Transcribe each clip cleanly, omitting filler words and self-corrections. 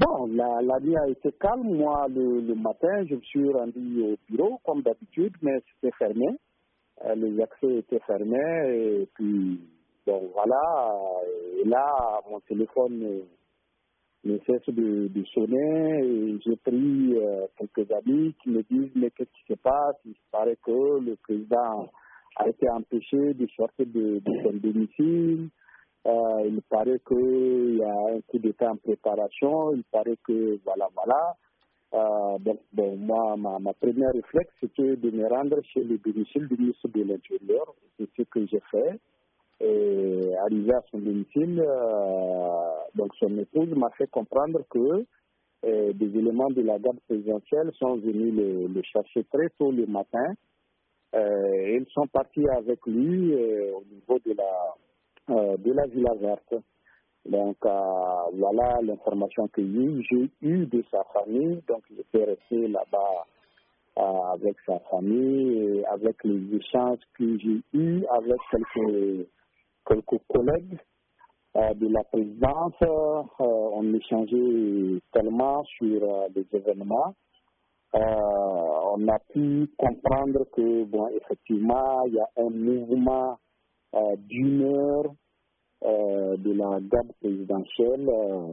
Bon, la nuit a été calme. Moi, le matin, je me suis rendu au bureau, comme d'habitude, mais c'était fermé. Les accès étaient fermés. Et puis, bon, voilà. Et là, mon téléphone ne cesse de sonner. Et j'ai pris quelques amis qui me disent, mais qu'est-ce qui se passe? Il paraît que le président a été empêché de sortir de son domicile. Il paraît qu'il y a un coup d'État en préparation. Il paraît que voilà. Donc, bon, moi, ma première réflexe, c'était de me rendre chez le domicile du ministre de l'Intérieur. C'est ce que j'ai fait. Et arrivé à son domicile, donc son épouse m'a fait comprendre que des éléments de la garde présidentielle sont venus le chercher très tôt le matin. Ils sont partis avec lui au niveau de la Villa Verte. Donc, voilà l'information que j'ai eue de sa famille. Donc, j'étais resté là-bas avec sa famille, et avec les échanges que j'ai eus avec quelques collègues de la présidence. On échangeait tellement sur les événements. On a pu comprendre que, bon, effectivement, il y a un mouvement d'humeur de la garde présidentielle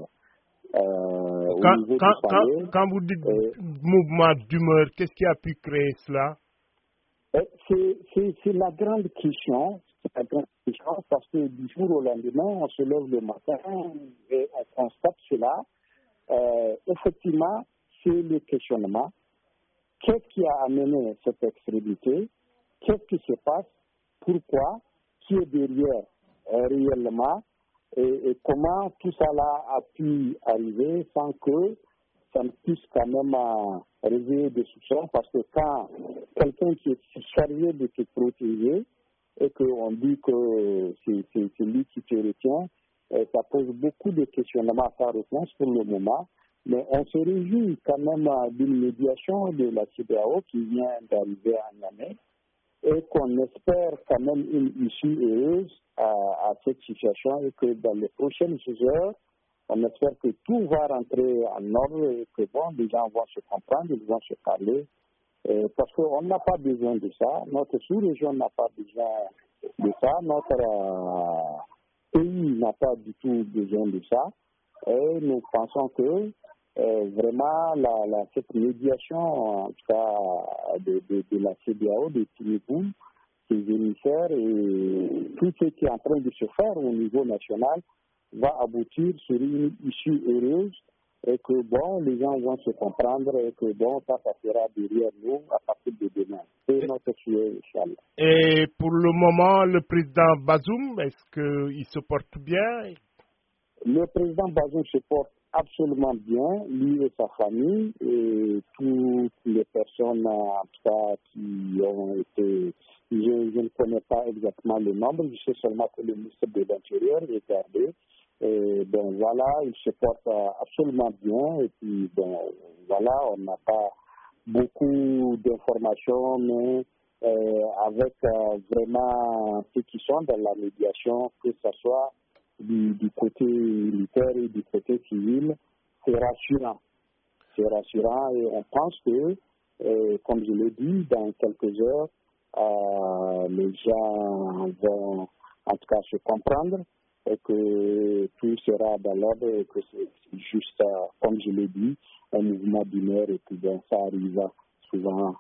au niveau du palais. Quand vous dites mouvement d'humeur, qu'est-ce qui a pu créer cela? C'est la grande question. C'est la grande question parce que du jour au lendemain, on se lève le matin et on constate cela. Effectivement, c'est le questionnement. Qu'est-ce qui a amené cette extrémité? Qu'est-ce qui se passe? Pourquoi? Qui est derrière réellement? Et comment tout ça là a pu arriver sans que ça ne puisse quand même réveiller des soupçons? Parce que quand quelqu'un qui est chargé de te protéger et qu'on dit que c'est lui qui te retient, ça pose beaucoup de questionnements à sa réponse pour le moment. Mais on se réjouit quand même d'une médiation de la CEDEAO qui vient d'arriver à Niamey et qu'on espère quand même une issue heureuse à cette situation et que dans les prochaines heures, on espère que tout va rentrer en ordre et que bon, les gens vont se comprendre, ils vont se parler. Parce qu'on n'a pas besoin de ça, notre sous-région n'a pas besoin de ça, notre pays n'a pas du tout besoin de ça. Et nous pensons que vraiment cette médiation, en tout cas de la CEDEAO, de Tinubu, ses émissaires et tout ce qui est en train de se faire au niveau national va aboutir sur une issue heureuse et que bon, les gens vont se comprendre et que bon, ça sera derrière nous à partir de demain. C'est notre souhait, Inch'Allah. Et pour le moment, le président Bazoum, est-ce qu'il se porte bien? Le président Bazoum se porte absolument bien, lui et sa famille, et toutes les personnes, en tout cas, qui ont été... Je ne connais pas exactement le nombre, je sais seulement que le ministre de l'Intérieur est gardé. Et donc voilà, il se porte absolument bien, et puis bon, voilà, on n'a pas beaucoup d'informations, mais avec vraiment ceux qui sont dans la médiation, que ce soit du côté militaire et du côté civil, c'est rassurant. C'est rassurant et on pense que, comme je l'ai dit, dans quelques heures, les gens vont en tout cas se comprendre et que tout sera dans l'ordre et que c'est juste, comme je l'ai dit, un mouvement d'humeur et que bien, ça arrive souvent,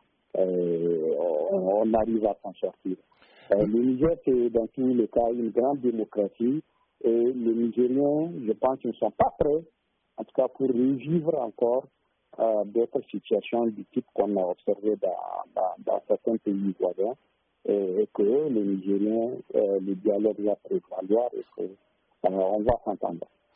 on arrive à s'en sortir. Le Niger, c'est dans tous les cas une grande démocratie. Et les Nigériens, je pense qu'ils ne sont pas prêts, en tout cas pour revivre encore d'autres situations du type qu'on a observé dans certains pays voisins, et que les Nigériens, le dialogue va prévaloir et qu'on va s'entendre.